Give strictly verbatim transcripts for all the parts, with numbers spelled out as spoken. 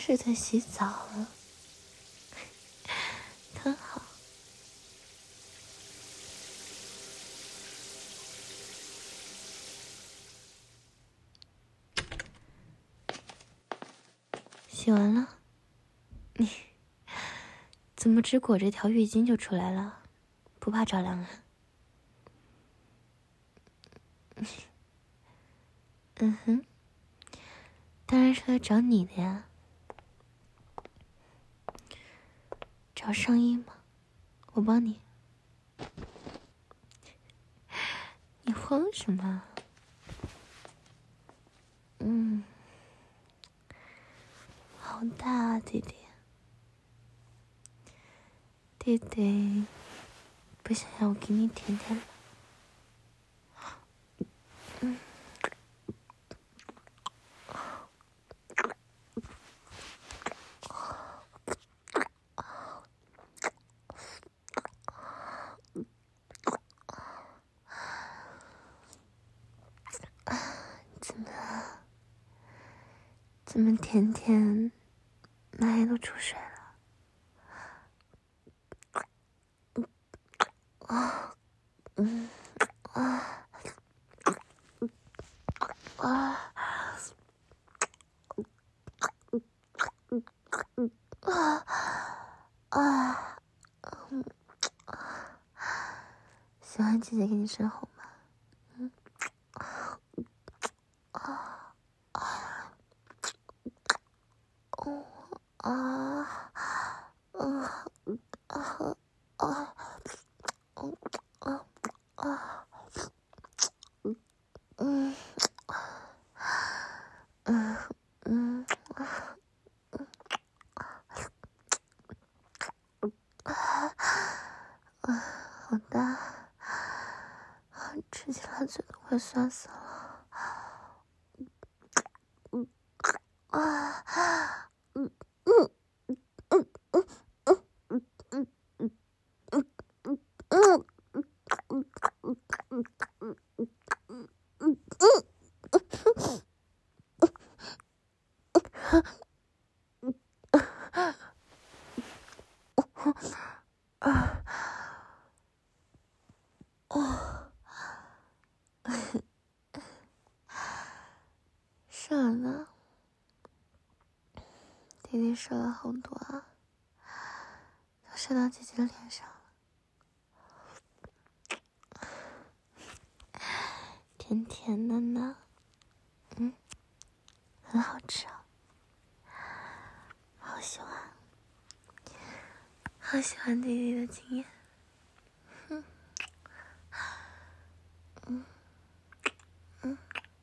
是在洗澡了，很好。洗完了，你怎么只裹着条浴巾就出来了？不怕着凉啊？嗯哼，当然是来找你的呀。找上衣吗？我帮你。你慌什么？嗯，好大啊，弟弟。弟弟，不想要我给你舔舔吗？嗯。怎么了？怎么甜甜哪里都出水了？啊，嗯，啊，啊，啊，啊，嗯，喜欢姐姐给你生红吗？嗯，啊，啊，哦，啊，啊，啊，啊，嗯，啊，啊，嗯，嗯，嗯，啊，好大，吃起来嘴都快酸死了。嗯，啊，嗯，嗯，嗯，嗯，嗯，嗯，嗯，嗯，嗯，嗯，嗯。啊，哦，射了呢，弟弟射了好多啊，都射到姐姐的脸上了，甜甜的呢，嗯，很好吃啊，好喜欢，好喜欢弟弟的经验，嗯，嗯，嗯。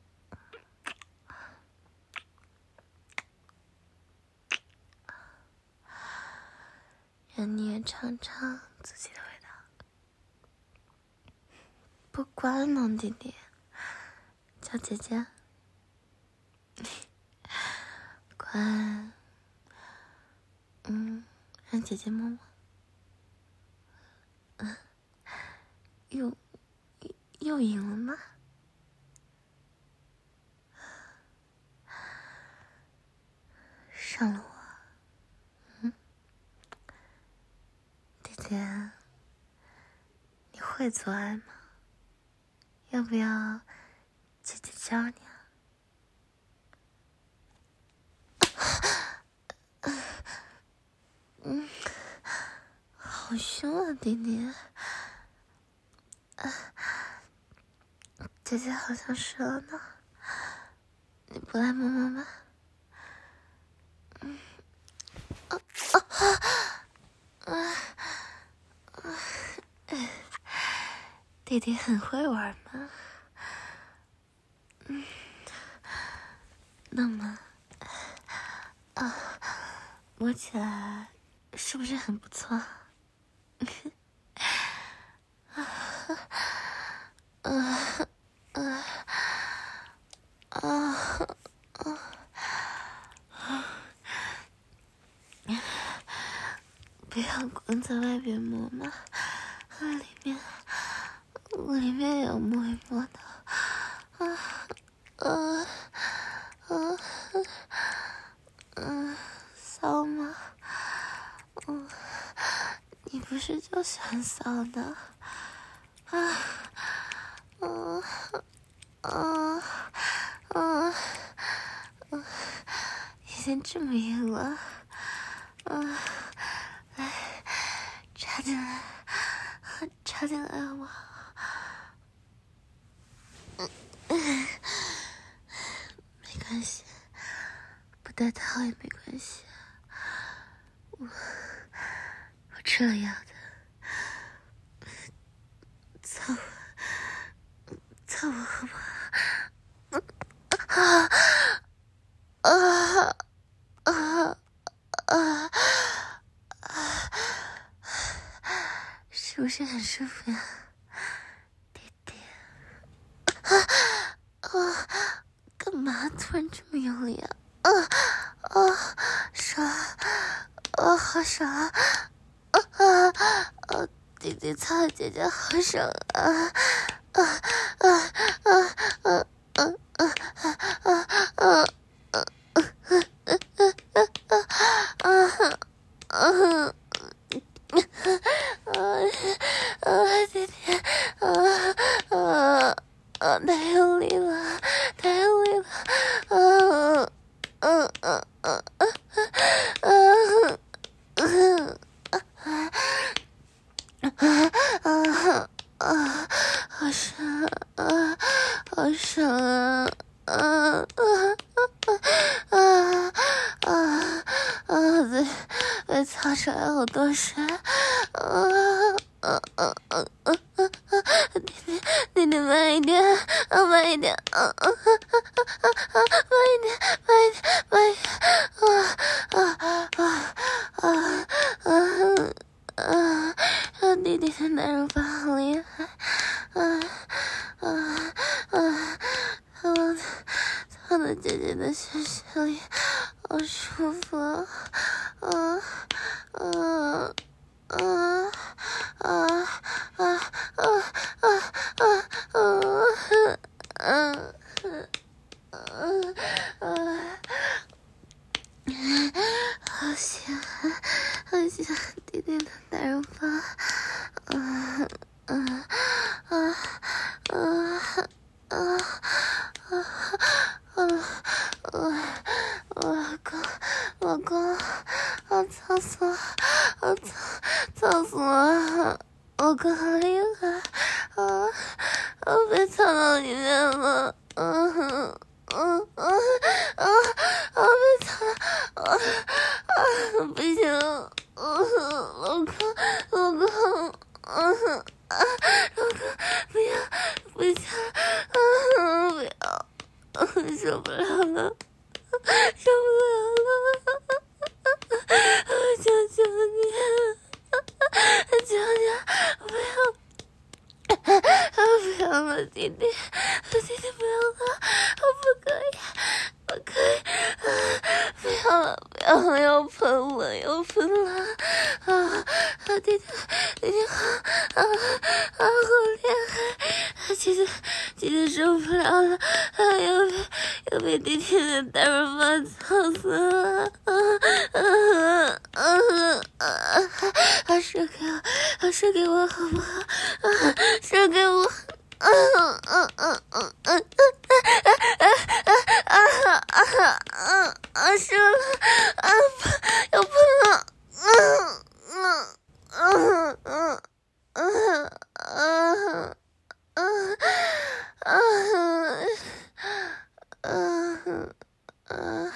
让你也尝尝自己的味道。不乖吗，弟弟？叫姐姐。乖。嗯，让姐姐摸摸。嗯，又又赢了吗？上了我。嗯，弟弟，你会做爱吗？要不要姐姐教你啊？嗯，好凶啊，弟弟。姐姐好像湿了呢，你不来摸摸吗？嗯，啊啊啊啊！弟弟很会玩吗？嗯，那么啊，摸起来是不是很不错？啊啊啊啊啊！不要光在外边摸嘛，里面里面也要摸一摸的。啊啊啊啊！ 不是就喜欢骚呢？啊，嗯，嗯，嗯，嗯，已经这么硬了，嗯，来，插进来，插进来好吗？嗯，没关系，不戴套也没关系，我我吃了药的，操我，操我好不好？啊啊啊啊啊！是不是很舒服呀，弟弟？啊啊！干嘛突然这么用力啊？啊啊！爽！啊，好爽啊！啊啊啊！弟弟操姐姐好爽啊！啊啊啊啊啊啊啊啊啊！啊，弟弟，啊啊啊！太用力了，太用力了，啊啊啊啊啊啊！啊啊！好爽啊！好爽啊！啊啊啊啊啊！被被操出来好多水！啊啊啊啊啊啊！弟弟弟弟慢一点，啊慢一点，啊啊啊啊啊慢一点，慢一点，慢一点！啊啊啊啊啊！啊，让弟弟的男人发好厉害，啊啊啊！他往他的姐姐的血血里，好舒服啊！啊啊啊啊啊啊啊啊啊啊！好喜欢，好喜欢弟弟的男人发，啊啊啊啊啊啊啊！我老公，老公，啊操死我，啊操，操死我！我更厉害，啊，我被操到里面了，嗯嗯嗯啊啊！被操，啊啊！不行，嗯，老公，老公，嗯啊，老公，不要，不行，嗯，不要，嗯，受不了了，受不了了，我求求你，求求，不要，不要了，弟弟，弟弟不要了，我不可以，不可以，不要了，不要了，要喷了，要喷了，啊啊，弟弟，弟弟好，啊啊，好厉害，姐姐，姐姐受不了了，啊，要被要被弟弟的大润发操死了，啊啊啊啊啊！射给我，啊，射给我好不好？啊，射给我。嗯嗯嗯嗯嗯嗯啊啊啊啊啊啊！射了啊！要喷了！嗯嗯嗯嗯嗯嗯嗯嗯嗯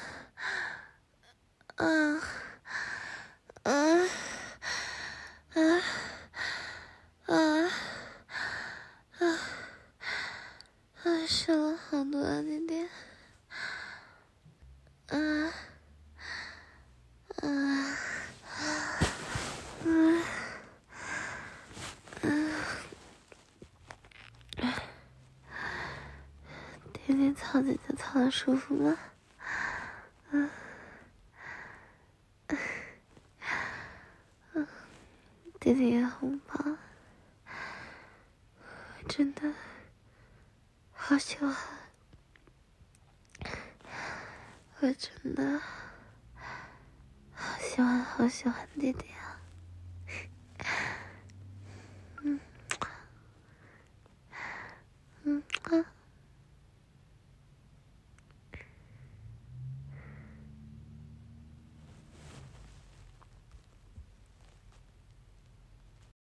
嗯嗯嗯嗯嗯。啊，射了好多啊，弟弟！啊啊嗯嗯，弟弟操姐姐操的舒服吗？嗯嗯，弟弟也很棒，我真的好喜欢，我真的好喜欢好喜欢弟弟啊！ 吗？